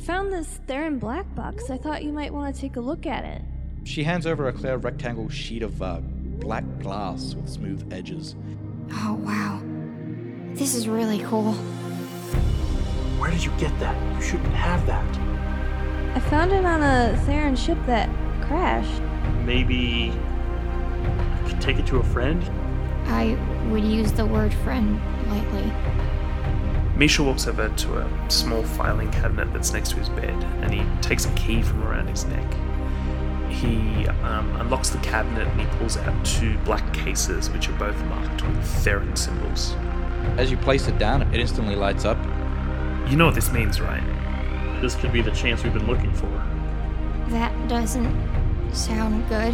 found this Theron black box. I thought you might want to take a look at it. She hands over a clear rectangle sheet of black glass with smooth edges. Oh, wow. This is really cool. Where did you get that? You shouldn't have that. I found it on a Theron ship that crashed. Maybe I could take it to a friend? I would use the word friend lightly. Misha walks over to a small filing cabinet that's next to his bed, and he takes a key from around his neck. He unlocks the cabinet and he pulls out 2 black cases, which are both marked with Theron symbols. As you place it down, it instantly lights up. You know what this means, right? This could be the chance we've been looking for. That doesn't sound good.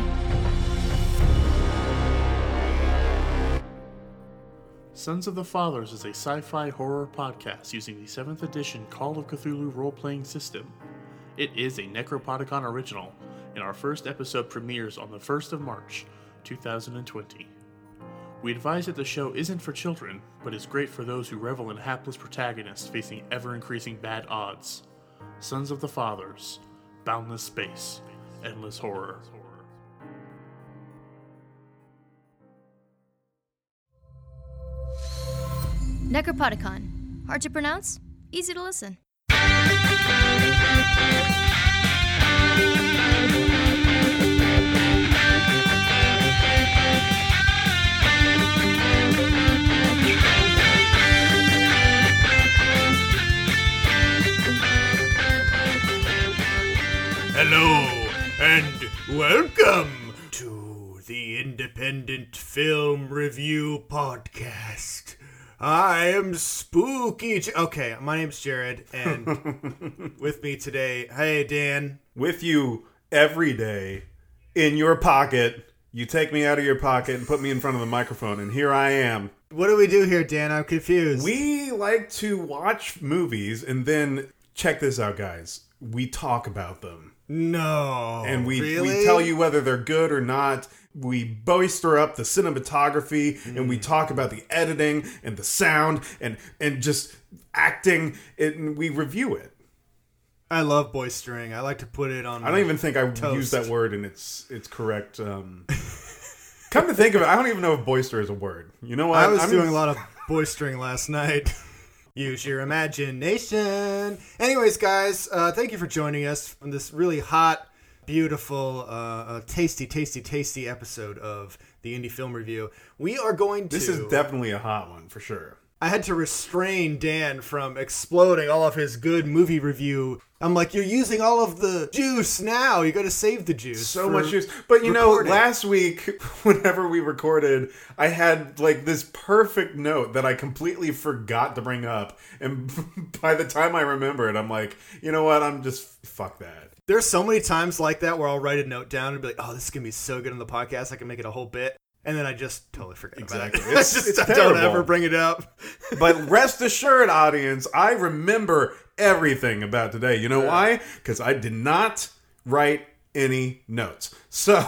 Sons of the Fathers is a sci-fi horror podcast using the 7th edition Call of Cthulhu role-playing system. It is a Necropodicon original, and our first episode premieres on the 1st of March, 2020. We advise that the show isn't for children, but is great for those who revel in hapless protagonists facing ever-increasing bad odds. Sons of the Fathers, Boundless Space, Endless Horror. Necropodicon. Hard to pronounce, easy to listen. Hello, and welcome to the Independent Film Review Podcast. I am Spooky. Okay, my name's Jared, and with me today, hey Dan. With you every day, in your pocket. You take me out of your pocket and put me in front of the microphone, and here I am. What do we do here, Dan? I'm confused. We like to watch movies, and then, check this out, guys. We talk about them. No. And we really? tell you whether they're good or not. We boister up the cinematography, and we talk about the editing and the sound and just acting, and we review it. I love boistering. I like to put it on. I don't even think I use that word in its correct. Come to think of it, I don't even know if boister is a word. You know what? I was doing a lot of boistering last night. Use your imagination. Anyways, guys, thank you for joining us on this really hot, beautiful, tasty episode of the Indie Film Review. We are going to... This is definitely a hot one, for sure. I had to restrain Dan from exploding all of his good movie review. I'm like, you're using all of the juice now. You got to save the juice. So much juice. But you know, last week, whenever we recorded, I had like this perfect note that I completely forgot to bring up. And by the time I remember it, I'm like, you know what? I'm just, fuck that. There's so many times like that where I'll write a note down and be like, oh, this is going to be so good on the podcast. I can make it a whole bit. And then I just totally forget about it. It's I don't ever bring it up. But rest assured, audience, I remember everything about today. You know why? Because I did not write any notes. So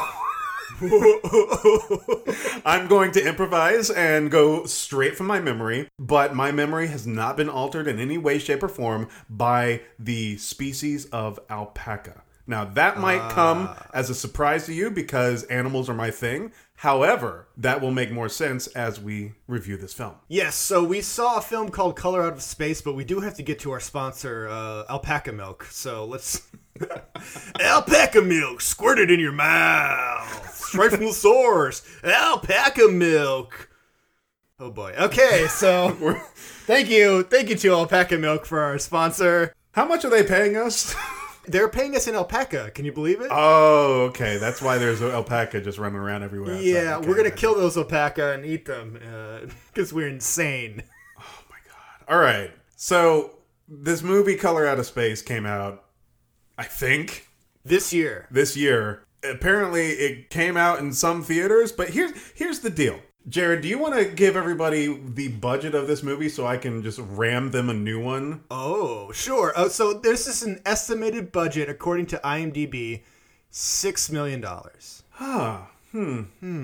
I'm going to improvise and go straight from my memory. But my memory has not been altered in any way, shape, or form by the species of alpaca. Now, that might come as a surprise to you because animals are my thing. However, that will make more sense as we review this film. Yes, so we saw a film called Color Out of Space, but we do have to get to our sponsor, Alpaca Milk. So let's... Alpaca Milk, squirt it in your mouth. Straight from the source. Alpaca Milk. Oh boy. Okay, so thank you to Alpaca Milk for our sponsor. How much are they paying us? They're paying us in alpaca. Can you believe it? Oh, okay. That's why there's an alpaca just running around everywhere outside. Yeah, okay, we're going to kill those alpaca and eat them because we're insane. Oh, my God. All right. So this movie, Color Out of Space, came out, I think, This year. Apparently, it came out in some theaters, but here's the deal. Jared, do you want to give everybody the budget of this movie so I can just ram them a new one? Oh, sure. So this is an estimated budget, according to IMDb, $6 million.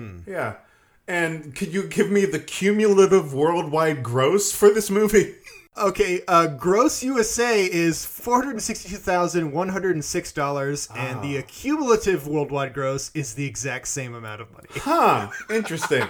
Yeah. And could you give me the cumulative worldwide gross for this movie? Okay, gross USA is $462,106, and the cumulative worldwide gross is the exact same amount of money. Huh, interesting.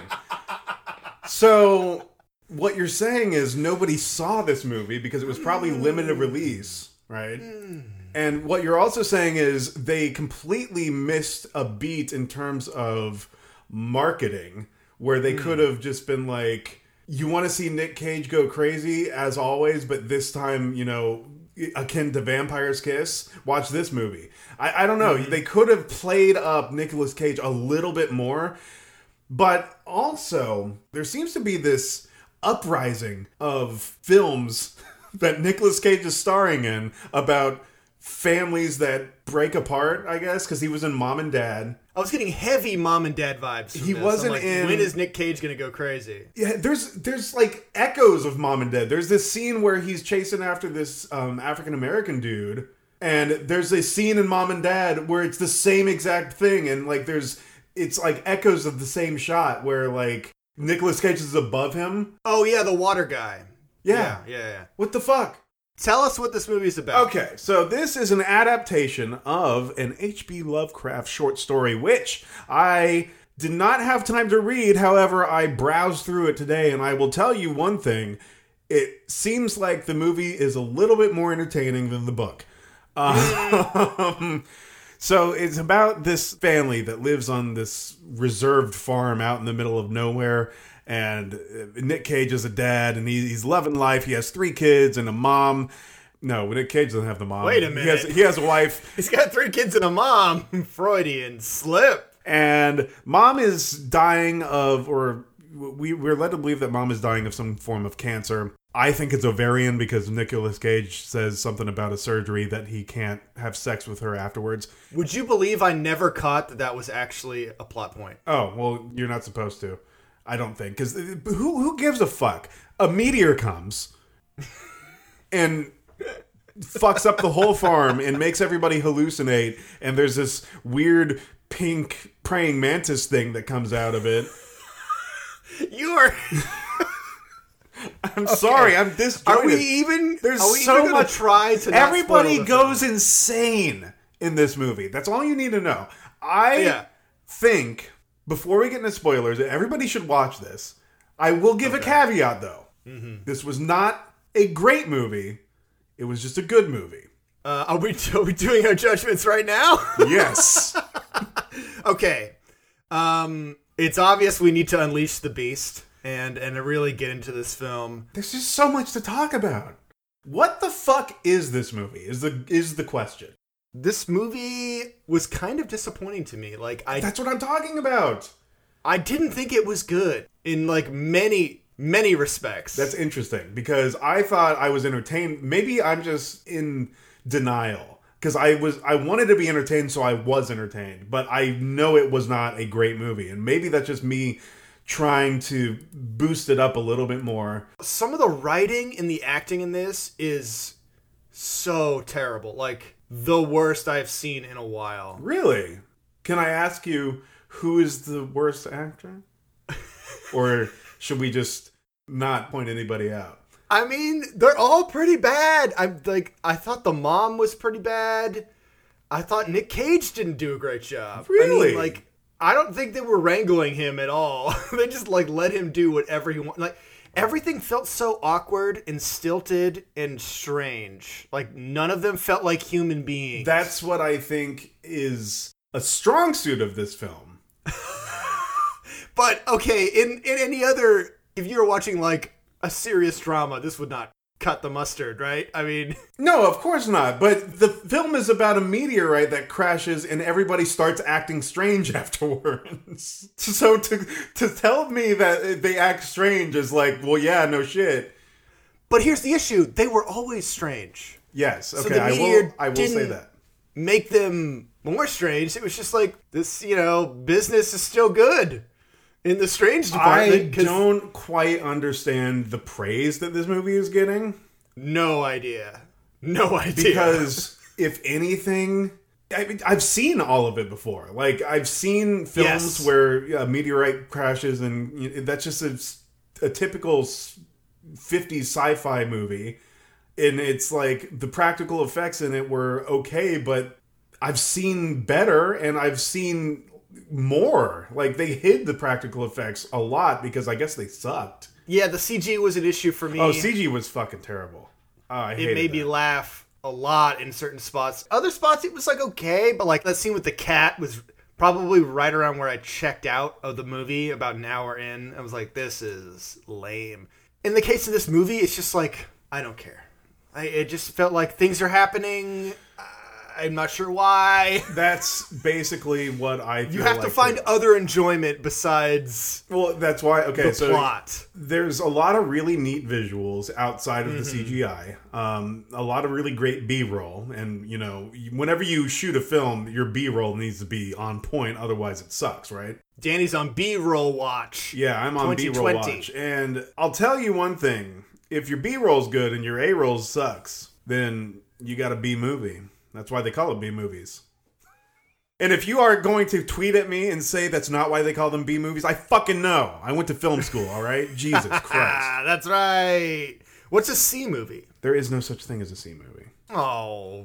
So, what you're saying is nobody saw this movie because it was probably limited release, right? And what you're also saying is they completely missed a beat in terms of marketing, where they could have just been like, you want to see Nick Cage go crazy, as always, but this time, you know, akin to Vampire's Kiss? Watch this movie. I don't know. They could have played up Nicolas Cage a little bit more, but also, there seems to be this uprising of films that Nicolas Cage is starring in about families that break apart, I guess, because he was in Mom and Dad. I was getting heavy Mom and Dad vibes from He this. wasn't I'm like, in... when is Nick Cage going to go crazy? Yeah, there's like echoes of Mom and Dad. There's this scene where he's chasing after this African-American dude, and there's a scene in Mom and Dad where it's the same exact thing, and like it's like echoes of the same shot where like Nicolas Cage is above him. Oh yeah, the water guy. Yeah. What the fuck? Tell us what this movie's about. Okay, so this is an adaptation of an H.P. Lovecraft short story, which I did not have time to read. However, I browsed through it today, and I will tell you one thing. It seems like the movie is a little bit more entertaining than the book. So it's about this family that lives on this reserved farm out in the middle of nowhere. And Nick Cage is a dad, and he's loving life. He has 3 kids and a mom. No, Nick Cage doesn't have the mom. Wait a minute. He has a wife. He's got 3 kids and a mom. Freudian slip. And mom is dying of, or we're led to believe that mom is dying of some form of cancer. I think it's ovarian because Nicolas Cage says something about a surgery that he can't have sex with her afterwards. Would you believe I never caught that was actually a plot point? Oh, well, you're not supposed to. I don't think, because who gives a fuck? A meteor comes and fucks up the whole farm and makes everybody hallucinate, and there's this weird pink praying mantis thing that comes out of it. You are... I'm sorry, I'm disjointed. Are we even... There's are we so even much... try to not Everybody spoil the goes film? insane in this movie. That's all you need to know. I think... Before we get into spoilers, everybody should watch this. I will give a caveat, though. Mm-hmm. This was not a great movie. It was just a good movie. Are we doing our judgments right now? Yes. Okay. It's obvious we need to unleash the beast and really get into this film. There's just so much to talk about. What the fuck is this movie? Is the question. This movie was kind of disappointing to me. That's what I'm talking about. I didn't think it was good in like many respects. That's interesting because I thought I was entertained. Maybe I'm just in denial because I wanted to be entertained, so I was entertained. But I know it was not a great movie, and maybe that's just me trying to boost it up a little bit more. Some of the writing and the acting in this is so terrible. Like, the worst I've seen in a while. Really? Can I ask you who is the worst actor? Or should we just not point anybody out? I mean, they're all pretty bad. I thought the mom was pretty bad. I thought Nick Cage didn't do a great job. Really? I mean, I don't think they were wrangling him at all. They just let him do whatever he wanted. Everything felt so awkward and stilted and strange. None of them felt like human beings. That's what I think is a strong suit of this film. But, okay, in any other... If you were watching, a serious drama, this would not cut the mustard, right? I mean... No, of course not. But the film is about a meteorite that crashes and everybody starts acting strange afterwards. So to tell me that they act strange is well, yeah, no shit. But here's the issue. They were always strange. Yes, okay, so the meteor I will say that. Make them more strange. It was just this, business is still good in the strange department. I don't quite understand the praise that this movie is getting. No idea. Because if anything, I've seen all of it before. I've seen films where a meteorite crashes and that's just a typical 50s sci-fi movie. And it's like the practical effects in it were okay, but I've seen better and I've seen more. Like, they hid the practical effects a lot because I guess they sucked. Yeah, the CG was an issue for me. Oh, CG was fucking terrible. It made me laugh a lot in certain spots. Other spots, it was like okay, but like that scene with the cat was probably right around where I checked out of the movie about an hour in. I was like, this is lame. In the case of this movie, it's just like, I don't care. It just felt like things are happening. I'm not sure why. That's basically what I feel. You have to find other enjoyment besides that's why, okay, the plot. There's a lot of really neat visuals outside of the CGI. A lot of really great B-roll. And, you know, whenever you shoot a film, your B-roll needs to be on point. Otherwise, it sucks, right? Danny's on B-roll watch. Yeah, I'm on B-roll watch. And I'll tell you one thing. If your B-roll's good and your A-roll sucks, then you got a B movie. That's why they call it B movies. And if you are going to tweet at me and say that's not why they call them B movies, I fucking know. I went to film school, all right? Jesus Christ. That's right. What's a C movie? There is no such thing as a C movie. Oh.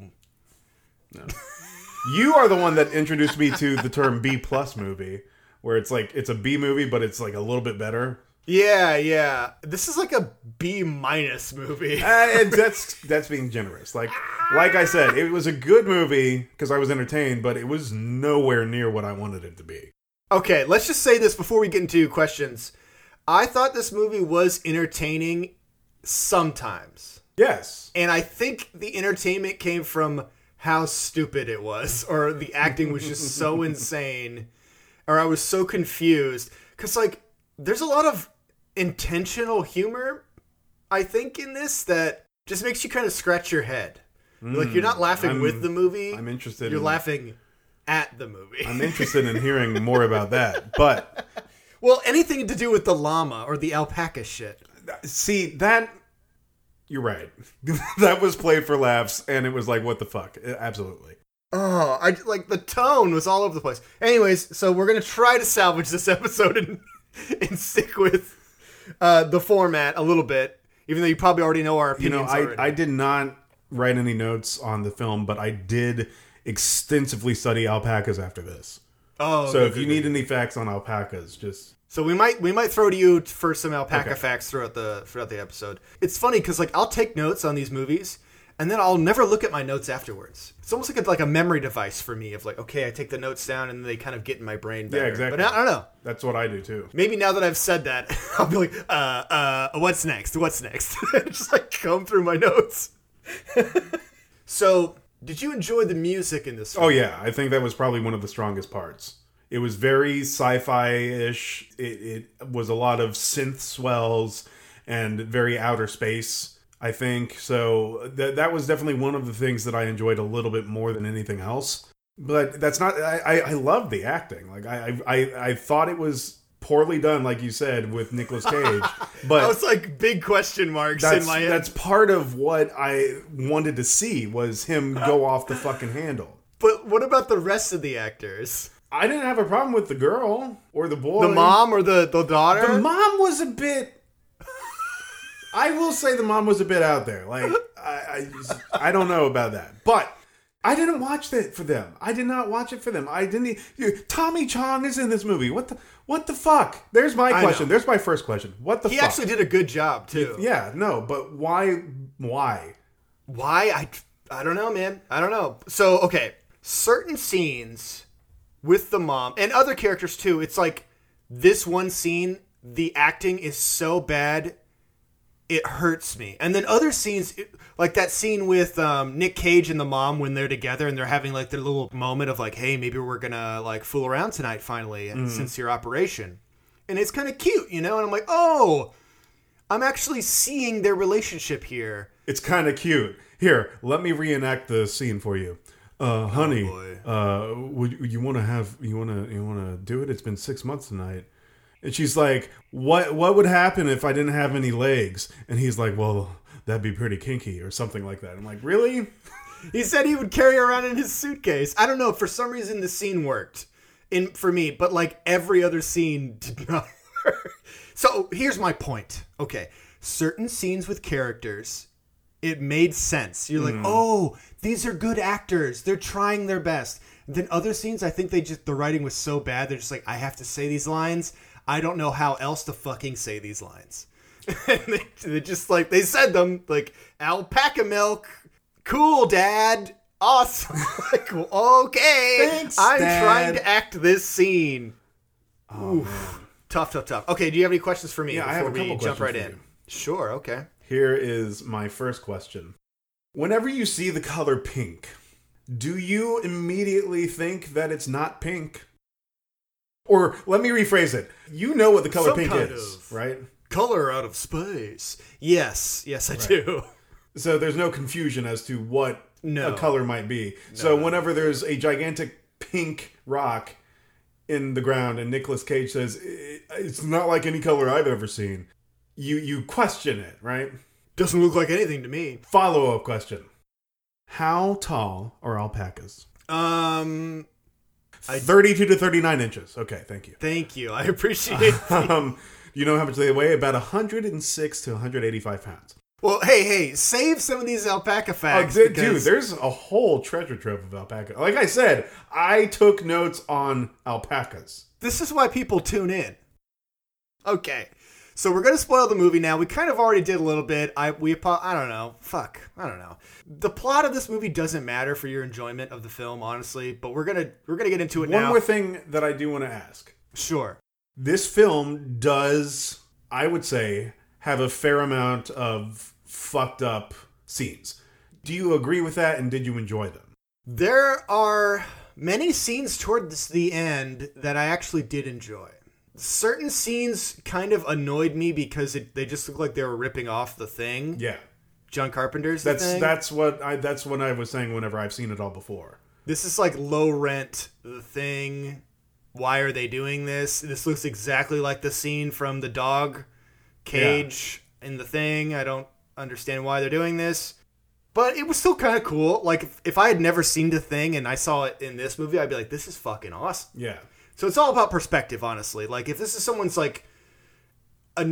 No. You are the one that introduced me to the term B plus movie, where it's like, it's a B movie, but it's like a little bit better. Yeah. This is like a B minus movie. That's being generous. Like I said, it was a good movie because I was entertained, but it was nowhere near what I wanted it to be. Okay, let's just say this before we get into questions. I thought this movie was entertaining sometimes. Yes. And I think the entertainment came from how stupid it was, or the acting was just so insane, or I was so confused. Because, like, there's a lot of intentional humor, I think, in this that just makes you kind of scratch your head. Like, you're not laughing with the movie. I'm interested. You're laughing at the movie. I'm interested in hearing more about that. But, well, anything to do with the llama or the alpaca shit. See, that... You're right. That was played for laughs, and it was like, what the fuck? Absolutely. Oh, I like the tone was all over the place. Anyways, so we're going to try to salvage this episode and stick with the format a little bit, even though you probably already know our opinions. I did not write any notes on the film, but I did extensively study alpacas after this. Oh, so if you need any facts on alpacas, just... So we might throw to you for some alpaca facts throughout the episode. It's funny because like I'll take notes on these movies, and then I'll never look at my notes afterwards. It's almost like a memory device for me of like, okay, I take the notes down and they kind of get in my brain better. Yeah, exactly. But I don't know. That's what I do too. Maybe now that I've said that, I'll be like, what's next? What's next? Just like comb through my notes. So, did you enjoy the music in this film? Oh yeah, I think that was probably one of the strongest parts. It was very sci-fi-ish. It was a lot of synth swells and very outer space, I think. So that was definitely one of the things that I enjoyed a little bit more than anything else. But that's not... I love the acting. Like I thought it was poorly done, like you said, with Nicolas Cage. But I was like big question marks in my head. That's part of what I wanted to see, was him go off the fucking handle. But what about the rest of the actors? I didn't have a problem with the girl or the boy. The mom or the daughter? The mom was a bit... I will say the mom was a bit out there. Like, I don't know about that. But I didn't watch it for them. I did not watch it for them. I didn't... Tommy Chong is in this movie. What the fuck? There's my question. There's my first question. What the fuck? He actually did a good job, too. Yeah, no, but why? Why? I don't know, man. I don't know. So, okay. Certain scenes... with the mom and other characters too, it's like this one scene, the acting is so bad, it hurts me. And then other scenes, like that scene with Nick Cage and the mom when they're together and they're having like their little moment of like, hey, maybe we're gonna like fool around tonight finally, since your operation. And it's kind of cute, you know? And I'm like, oh, I'm actually seeing their relationship here. It's kind of cute. Here, let me reenact the scene for you. Honey, would you want to do it? It's been 6 months tonight. And she's like, what would happen if I didn't have any legs? And he's like, well, that'd be pretty kinky or something like that. I'm like, really? He said he would carry around in his suitcase. I don't know. For some reason, the scene worked for me, but like every other scene did not work. So here's my point. Okay. Certain scenes with characters it made sense. You're like, oh, these are good actors. They're trying their best. Then other scenes, I think the writing was so bad. They're just like, I have to say these lines. I don't know how else to fucking say these lines. And they just like, they said them like, alpaca milk. Cool, Dad. Awesome. Like, okay. Thanks, I'm Dad. trying to act this scene. Oh, Oof. Tough. Okay, do you have any questions for me Yeah, I have before a couple we jump right questions in? for you. Sure, okay. Here is my first question. Whenever you see the color pink, do you immediately think that it's not pink? Or let me rephrase it. You know what the color Some pink kind is, of right? Color out of space. Yes, I do. So there's no confusion as to what No. a color might be. So whenever there's a gigantic pink rock in the ground and Nicolas Cage says, it's not like any color I've ever seen, you question it, right? Doesn't look like anything to me. Follow-up question. How tall are alpacas? 32 to 39 inches. Okay, thank you. Thank you. I appreciate it. You know how much they weigh? About 106 to 185 pounds. Well, hey, save some of these alpaca facts. Dude, because there's a whole treasure trove of alpaca. Like I said, I took notes on alpacas. this is why people tune in. Okay, so we're going to spoil the movie now. We kind of already did a little bit. I don't know. I don't know. The plot of this movie doesn't matter for your enjoyment of the film, honestly, but we're gonna get into it now. One more thing that I do want to ask. Sure. This film does, I would say, have a fair amount of fucked up scenes. Do you agree with that, and did you enjoy them? There are many scenes towards the end that I actually did enjoy. Certain scenes kind of annoyed me because they just looked like they were ripping off The Thing. Yeah. John Carpenter's The Thing. That's what I was saying whenever I've seen it all before. This is like low rent The Thing. Why are they doing this? This looks exactly like the scene from the dog cage in The Thing. I don't understand why they're doing this. But it was still kind of cool. Like, if I had never seen The Thing and I saw it in this movie, I'd be like, this is fucking awesome. Yeah. So it's all about perspective, honestly. Like, if this is someone's, like, a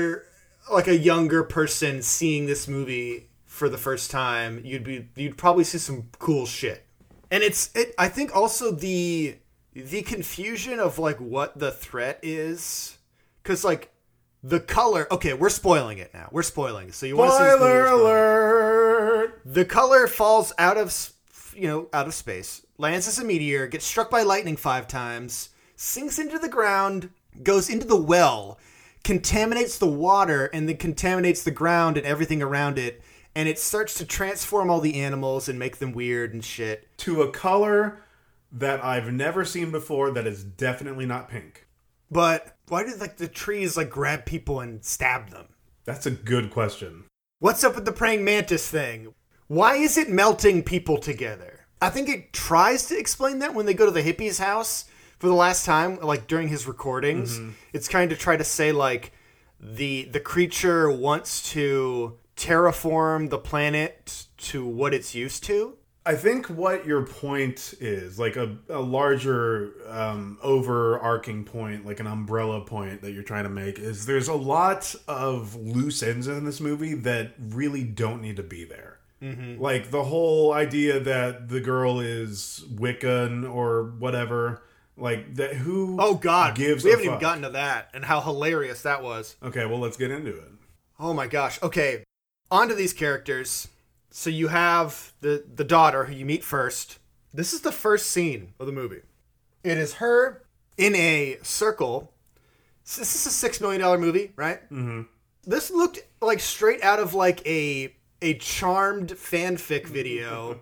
younger person seeing this movie for the first time, you'd probably see some cool shit. And I think also the confusion of, like, what the threat is. Because, like, the color... Okay, we're spoiling it now. We're spoiling it. So you want to see this movie? Spoiler alert! The color falls out of space, lands as a meteor, gets struck by lightning 5 times, sinks into the ground, goes into the well, contaminates the water, and then contaminates the ground and everything around it, and it starts to transform all the animals and make them weird and shit. To a color that I've never seen before that is definitely not pink. But why did, like, the trees, like, grab people and stab them? That's a good question. What's up with the praying mantis thing? Why is it melting people together? I think it tries to explain that when they go to the hippie's house for the last time, like during his recordings. Mm-hmm. It's kind of try to say, like, the creature wants to terraform the planet to what it's used to. I think what your point is, like a larger overarching point, like an umbrella point that you're trying to make, is there's a lot of loose ends in this movie that really don't need to be there. Mm-hmm. Like the whole idea that the girl is Wiccan or whatever, like that. Who? Oh God, gives? We haven't a even fuck? gotten to that and how hilarious that was. Okay, well let's get into it. Oh my gosh. Okay, on to these characters. So you have the daughter who you meet first. This is the first scene of the movie. It is her in a circle. So this is a $6 million movie, right? Mm-hmm. This looked like straight out of like a Charmed fanfic video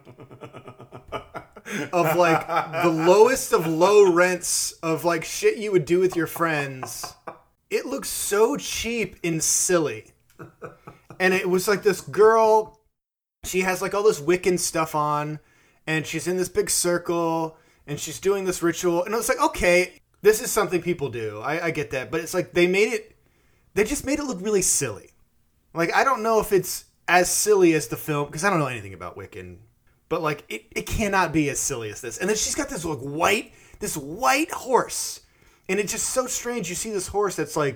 of like the lowest of low rents of like shit you would do with your friends. It looks so cheap and silly. And it was like this girl... She has like all this Wiccan stuff on, and she's in this big circle, and she's doing this ritual, and I was like, okay, this is something people do. I get that, but it's like they just made it look really silly. Like, I don't know if it's as silly as the film, because I don't know anything about Wiccan, but like, it cannot be as silly as this. And then she's got this like white horse, and it's just so strange. You see this horse that's like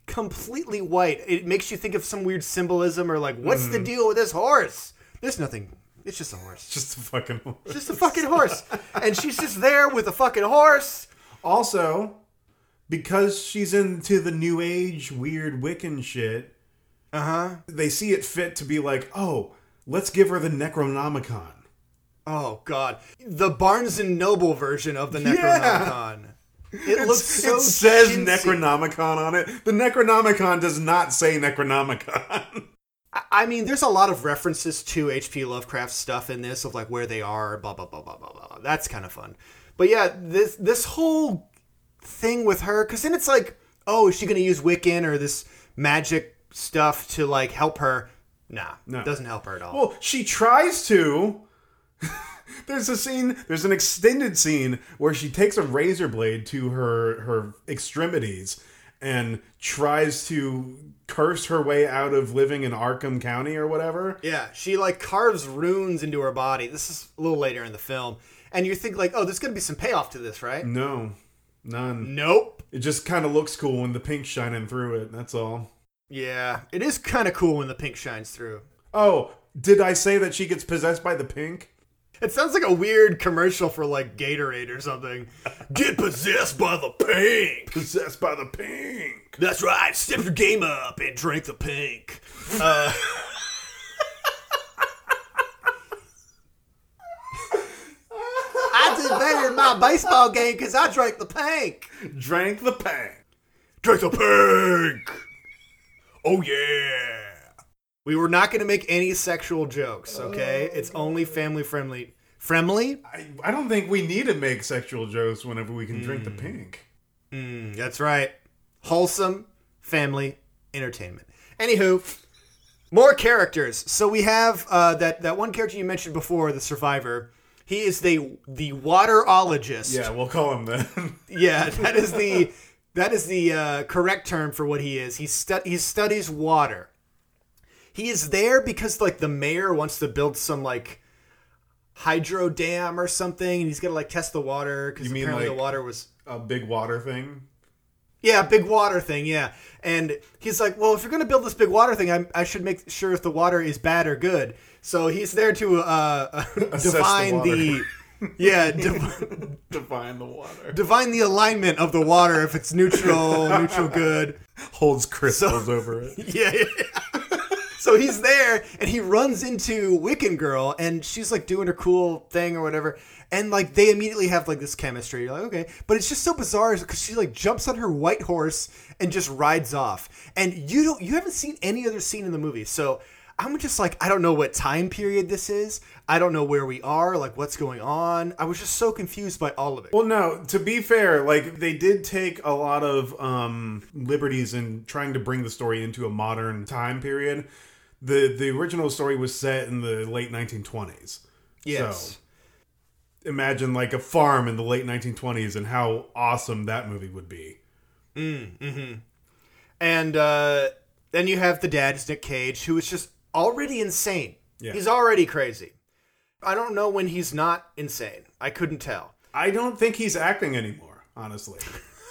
completely white. It makes you think of some weird symbolism or like, what's the deal with this horse? There's nothing. It's just a horse. Just a fucking horse. Just a fucking horse. And she's just there with a fucking horse. Also, because she's into the new age weird Wiccan shit, they see it fit to be like, oh, let's give her the Necronomicon. Oh, God. The Barnes & Noble version of the Necronomicon. It looks so It says chintzy. Necronomicon on it. The Necronomicon does not say Necronomicon. I mean, there's a lot of references to H.P. Lovecraft stuff in this of like where they are, blah, blah, blah, blah, blah, blah. That's kind of fun. But yeah, this whole thing with her, because then it's like, oh, is she going to use Wiccan or this magic stuff to like help her? Nah, no. It doesn't help her at all. Well, she tries to. There's an extended scene where she takes a razor blade to her extremities and tries to curse her way out of living in Arkham County or whatever. Yeah, she like carves runes into her body. This is a little later in the film. And you think like, oh, there's going to be some payoff to this, right? No, none. Nope. It just kind of looks cool when the pink's shining through it, that's all. Yeah, it is kind of cool when the pink shines through. Oh, did I say that she gets possessed by the pink? It sounds like a weird commercial for like Gatorade or something. Get possessed by the pink. Possessed by the pink. That's right. Step your game up and drink the pink. I did better in my baseball game because I drank the pink. Drank the pink. Drink the pink. Oh, yeah. We were not going to make any sexual jokes, okay? It's only family friendly. Friendly? I don't think we need to make sexual jokes whenever we can drink the pink. That's right. Wholesome family entertainment. Anywho, more characters. So we have that one character you mentioned before, the survivor. He is the waterologist. Yeah, we'll call him that. Yeah, that is the correct term for what he is. He studies water. He is there because like the mayor wants to build some like hydro dam or something, and he's gonna like test the water because apparently like the water was a big water thing. Yeah, big water thing. Yeah, and he's like, well, if you're gonna build this big water thing, I should make sure if the water is bad or good. So he's there to define define the water. Divine the alignment of the water, if it's neutral good. Holds crystals over it. Yeah. So he's there, and he runs into Wiccan Girl, and she's like doing her cool thing or whatever, and like they immediately have like this chemistry. You're like, okay, but it's just so bizarre because she like jumps on her white horse and just rides off, and you haven't seen any other scene in the movie, so I'm just like, I don't know what time period this is. I don't know where we are, like what's going on. I was just so confused by all of it. Well, no, to be fair, like they did take a lot of liberties in trying to bring the story into a modern time period. The original story was set in the late 1920s. Yes. So imagine like a farm in the late 1920s and how awesome that movie would be. Mm-hmm. And then you have the dad, Nick Cage, who is just already insane. Yeah. He's already crazy. I don't know when he's not insane. I couldn't tell. I don't think he's acting anymore, honestly.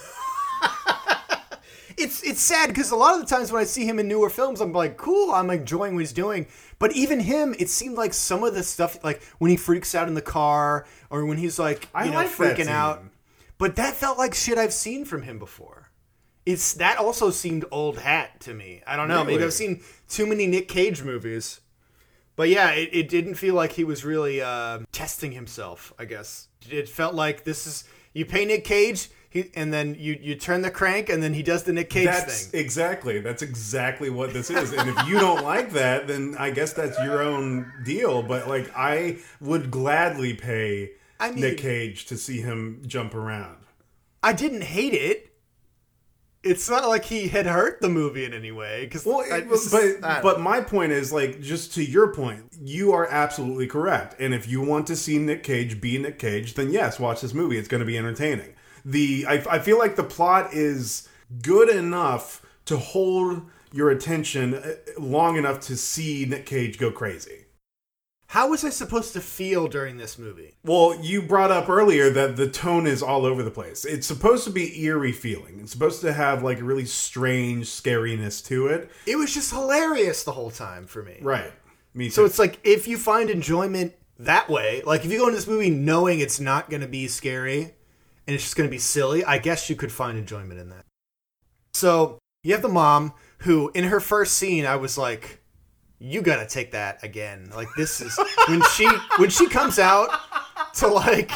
It's sad because a lot of the times when I see him in newer films, I'm like, cool, I'm enjoying what he's doing. But even him, it seemed like some of the stuff, like when he freaks out in the car or when he's like, freaking out. But that felt like shit I've seen from him before. That also seemed old hat to me. I don't know. Really? Maybe I've seen too many Nick Cage movies. But yeah, it didn't feel like he was really testing himself, I guess. It felt like you pay Nick Cage, and then you turn the crank, and then he does the Nick Cage thing. That's exactly what this is. And if you don't like that, then I guess that's your own deal. But like, I would gladly pay Nick Cage to see him jump around. I didn't hate it. It's not like he had hurt the movie in any way. But my point is, like, just to your point, you are absolutely correct. And if you want to see Nick Cage be Nick Cage, then yes, watch this movie. It's going to be entertaining. I feel like the plot is good enough to hold your attention long enough to see Nick Cage go crazy. How was I supposed to feel during this movie? Well, you brought up earlier that the tone is all over the place. It's supposed to be eerie feeling. It's supposed to have like a really strange scariness to it. It was just hilarious the whole time for me. Right. Me too. So it's like, if you find enjoyment that way, like if you go into this movie knowing it's not going to be scary and it's just going to be silly, I guess you could find enjoyment in that. So you have the mom who, in her first scene, I was like, you got to take that again. Like, this is when she comes out to like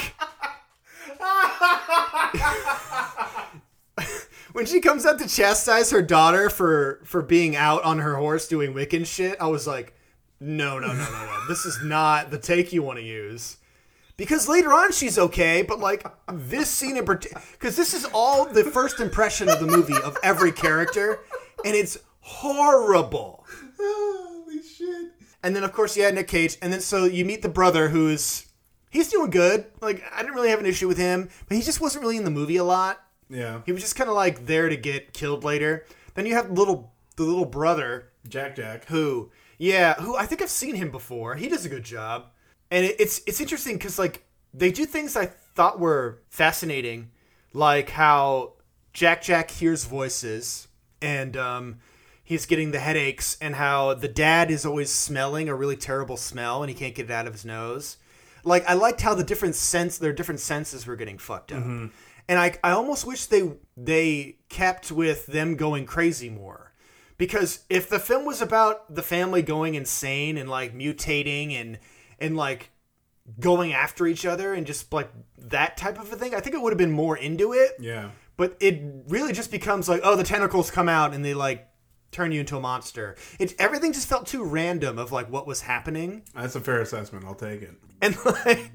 when she comes out to chastise her daughter for being out on her horse doing Wiccan shit, I was like, no. This is not the take you want to use. Because later on she's okay, but like this scene in particular, because this is all the first impression of the movie of every character, and it's horrible. Holy shit. And then of course you had Nick Cage, and then so you meet the brother he's doing good. Like, I didn't really have an issue with him, but he just wasn't really in the movie a lot. Yeah. He was just kind of like there to get killed later. Then you have the little brother, Jack, who I think I've seen him before. He does a good job. And it's interesting because, like, they do things I thought were fascinating, like how Jack hears voices and he's getting the headaches, and how the dad is always smelling a really terrible smell and he can't get it out of his nose. Like, I liked how their different senses were getting fucked up. Mm-hmm. And I almost wish they kept with them going crazy more. Because if the film was about the family going insane and, like, mutating and like going after each other and just like that type of a thing, I think I would have been more into it. Yeah. But it really just becomes like, oh, the tentacles come out and they like turn you into a monster. Everything just felt too random of like what was happening. That's a fair assessment. I'll take it. And like,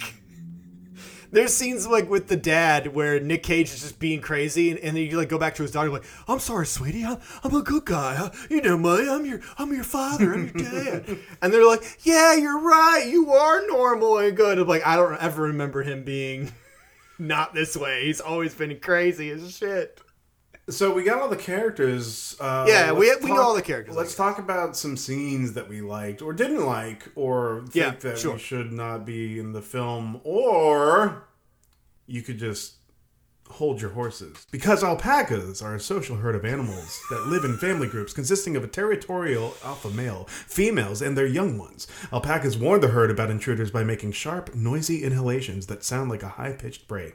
there's scenes like with the dad where Nick Cage is just being crazy, and then you like go back to his daughter like, I'm sorry, sweetie, I'm a good guy. You know, I'm your father, I'm your dad. And they're like, yeah, you're right, you are normal and good. I'm like, I don't ever remember him being not this way. He's always been crazy as shit. So we got all the characters. We know all the characters. Let's talk about some scenes that we liked or didn't like, or think that we should not be in the film, or you could just hold your horses. Because alpacas are a social herd of animals that live in family groups consisting of a territorial alpha male, females, and their young ones. Alpacas warn the herd about intruders by making sharp, noisy inhalations that sound like a high-pitched bray.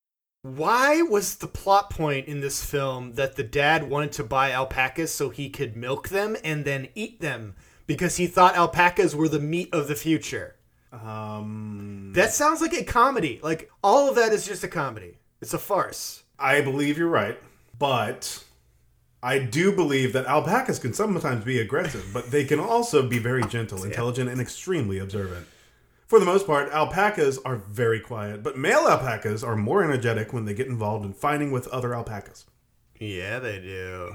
Why was the plot point in this film that the dad wanted to buy alpacas so he could milk them and then eat them because he thought alpacas were the meat of the future? That sounds like a comedy. Like, all of that is just a comedy. It's a farce. I believe you're right, but I do believe that alpacas can sometimes be aggressive, but they can also be very gentle, intelligent, and extremely observant. For the most part, alpacas are very quiet, but male alpacas are more energetic when they get involved in fighting with other alpacas. Yeah, they do.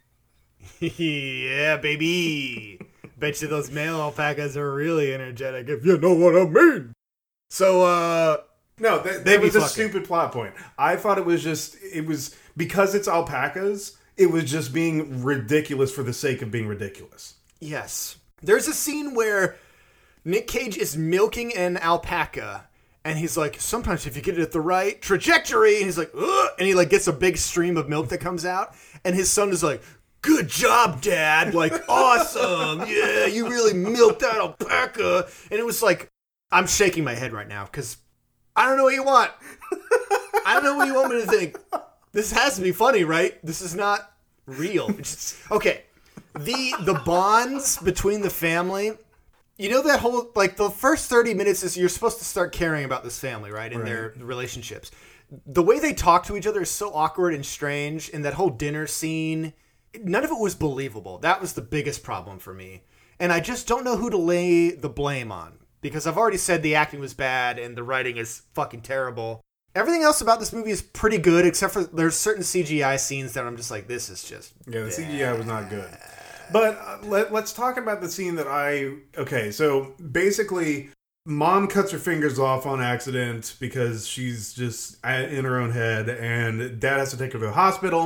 Yeah, baby. Bet you those male alpacas are really energetic, if you know what I mean. So, no, that was a stupid plot point. I thought it was because it's alpacas, it was just being ridiculous for the sake of being ridiculous. Yes. There's a scene where Nick Cage is milking an alpaca, and he's like, sometimes if you get it at the right trajectory, and he's like, ugh, and he like gets a big stream of milk that comes out, and his son is like, good job, Dad, like, awesome, yeah, you really milked that alpaca. And it was like, I'm shaking my head right now, because I don't know what you want. I don't know what you want me to think. This has to be funny, right? This is not real. Okay, the bonds between the family. You know that whole, like, the first 30 minutes is you're supposed to start caring about this family, right? And their relationships. The way they talk to each other is so awkward and strange. And that whole dinner scene, none of it was believable. That was the biggest problem for me. And I just don't know who to lay the blame on. Because I've already said the acting was bad and the writing is fucking terrible. Everything else about this movie is pretty good, except for there's certain CGI scenes that I'm just like, this is just Yeah, the CGI was not good. But let's talk about the scene that Okay, so basically, mom cuts her fingers off on accident because she's just in her own head, and dad has to take her to the hospital.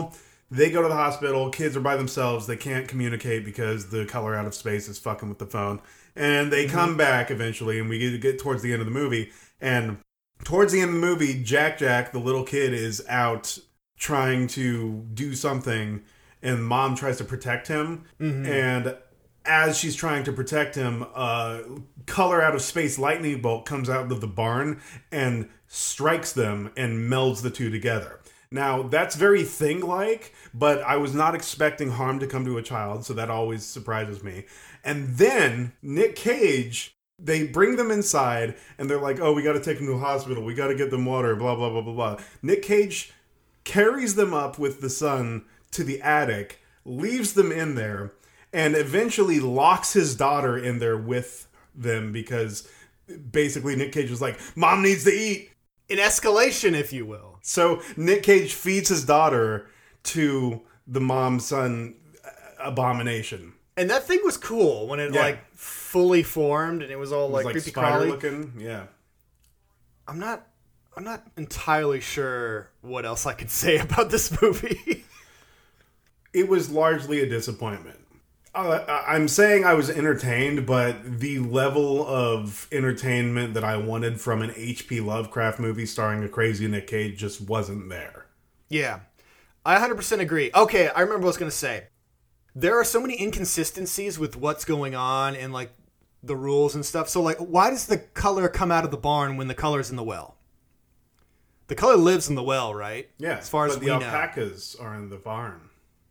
They go to the hospital. Kids are by themselves. They can't communicate because the color out of space is fucking with the phone. And they come back eventually, and we get towards the end of the movie. And towards the end of the movie, Jack, the little kid, is out trying to do something, and Mom tries to protect him. And as she's trying to protect him, a color out of space lightning bolt comes out of the barn and strikes them and melds the two together. Now, that's very Thing-like, but I was not expecting harm to come to a child, so that always surprises me. And then Nick Cage, they bring them inside, and they're like, oh, we got to take them to a hospital. We got to get them water, blah, blah, blah, blah, blah. Nick Cage carries them up with the son to the attic, leaves them in there, and eventually locks his daughter in there with them because basically Nick Cage was like, Mom needs to eat. An escalation, if you will. So Nick Cage feeds his daughter to the mom-son abomination. And that thing was cool when it like fully formed and it was all like creepy spider crawly looking. Yeah. I'm not entirely sure what else I could say about this movie. It was largely a disappointment. I'm saying I was entertained, but the level of entertainment that I wanted from an H.P. Lovecraft movie starring a crazy Nick Cage just wasn't there. Yeah, I 100% agree. Okay, I remember what I was going to say. There are so many inconsistencies with what's going on and like the rules and stuff. So like, why does the color come out of the barn when the color's in the well? The color lives in the well, right? Yeah, as far as we know. The alpacas are in the barn.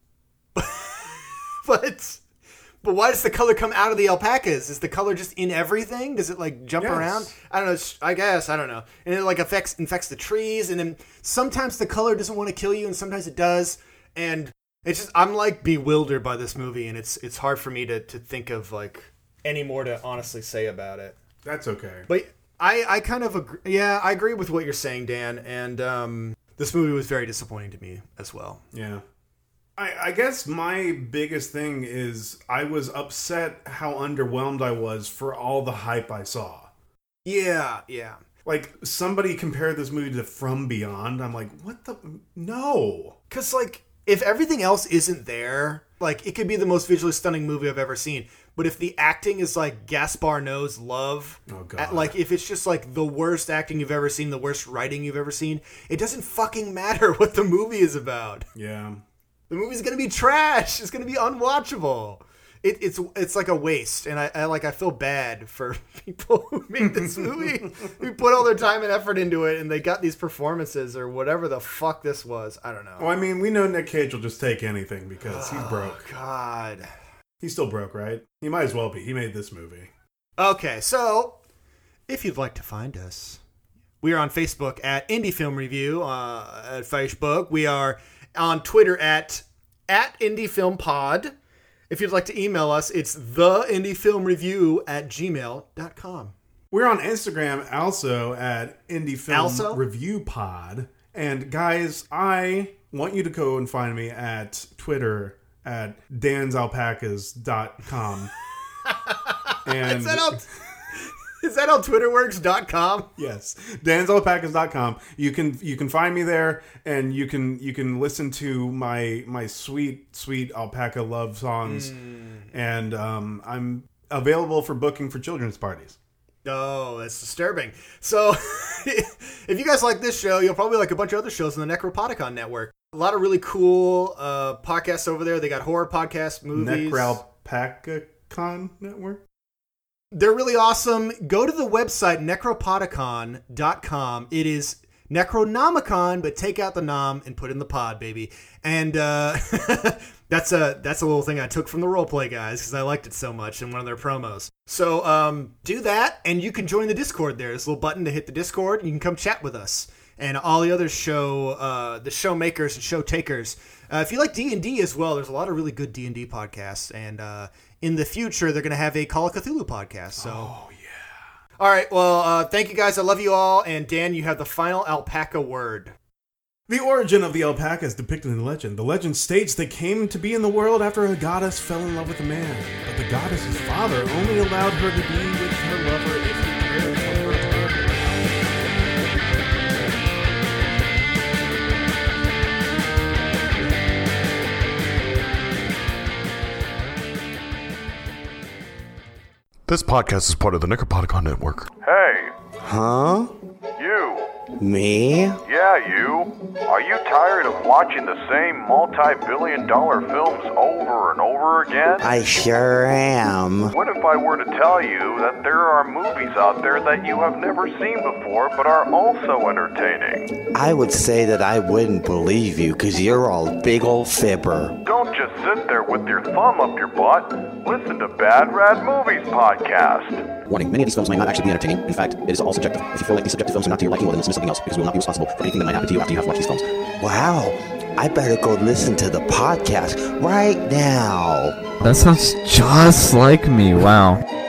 But why does the color come out of the alpacas? Is the color just in everything? Does it like jump around? I don't know. I guess. I don't know. And it like infects the trees. And then sometimes the color doesn't want to kill you and sometimes it does. And it's just, I'm like bewildered by this movie. And it's hard for me to think of like any more to honestly say about it. That's okay. But I kind of agree. Yeah, I agree with what you're saying, Dan. And this movie was very disappointing to me as well. Yeah. I guess my biggest thing is I was upset how underwhelmed I was for all the hype I saw. Yeah. Like, somebody compared this movie to From Beyond. I'm like, what the? No. Because, like, if everything else isn't there, like, it could be the most visually stunning movie I've ever seen. But if the acting is like Gaspar Noé's Love, like, if it's just like the worst acting you've ever seen, the worst writing you've ever seen, it doesn't fucking matter what the movie is about. Yeah. The movie's gonna be trash. It's gonna be unwatchable. It's like a waste, and I feel bad for people who made this movie, who put all their time and effort into it, and they got these performances or whatever the fuck this was. I don't know. Well, I mean, we know Nick Cage will just take anything because he's broke. God, he's still broke, right? He might as well be. He made this movie. Okay, so if you'd like to find us, we are on Facebook at Indie Film Review at Facebook. We are on Twitter at IndieFilmPod. If you'd like to email us, it's theindiefilmreview@gmail.com. We're on Instagram also at IndieFilmReviewPod. And guys, I want you to go and find me at Twitter at dansalpacas.com. And Is that how twitterworks.com? Yes. dansalpacas.com. You can find me there, and you can listen to my sweet alpaca love songs. And I'm available for booking for children's parties. Oh, that's disturbing. So if you guys like this show, you'll probably like a bunch of other shows on the Necropodicon Network. A lot of really cool podcasts over there. They got horror podcasts, movies. Necropodicon Network? They're really awesome. Go to the website, necropodicon.com. It is Necronomicon, but take out the nom and put in the pod, baby. And that's a little thing I took from the Roleplay guys because I liked it so much in one of their promos. So do that, and you can join the Discord there. There's a little button to hit the Discord, and you can come chat with us. And all the other the show makers and show takers. If you like D&D as well, there's a lot of really good D&D podcasts. And in the future, they're going to have a Call of Cthulhu podcast. So. Oh, yeah. All right. Well, thank you guys. I love you all. And Dan, you have the final alpaca word. The origin of the alpaca is depicted in the legend. The legend states they came to be in the world after a goddess fell in love with a man. But the goddess's father only allowed her to be with her lover if he cared for her. This podcast is part of the Necropodicon Network. Hey. Huh? You. Me? Yeah, you. Are you tired of watching the same multi-billion-dollar films over and over again? I sure am. What if I were to tell you that there are movies out there that you have never seen before but are also entertaining? I would say that I wouldn't believe you because you're a big old fibber. Don't just sit there with your thumb up your butt. Listen to Bad Rad Movies Podcast. Warning, many of these films might not actually be entertaining. In fact, it is all subjective. If you feel like these subjective films are not to your liking, well then dismiss something else, because we will not be responsible for anything that might happen to you after you have watched these films. Wow, I better go listen to the podcast right now. That sounds just like me, wow.